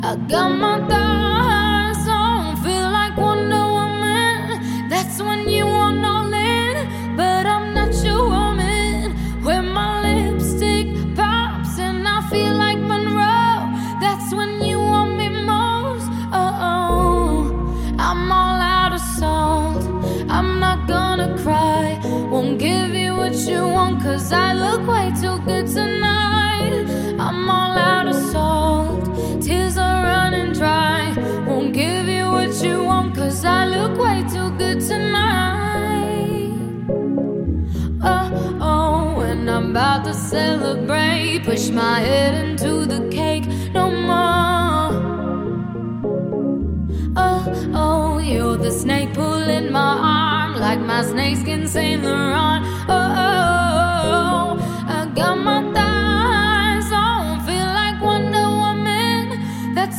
I got my thighs on, feel like Wonder Woman. That's when you want all in, but I'm not your woman. When my lipstick pops and I feel like Monroe, that's when you want me most. Oh, I'm all out of salt. I'm not gonna cry, won't give you what you want, cause I look way too good tonight. I'm all out of salt, tears are running dry. Won't give you what you want, cause I look way too good tonight. Oh, and I'm about to celebrate. Push my head into the cake, no more. Oh, you're the snake pulling my arm, like my snakeskin Saint Laurent.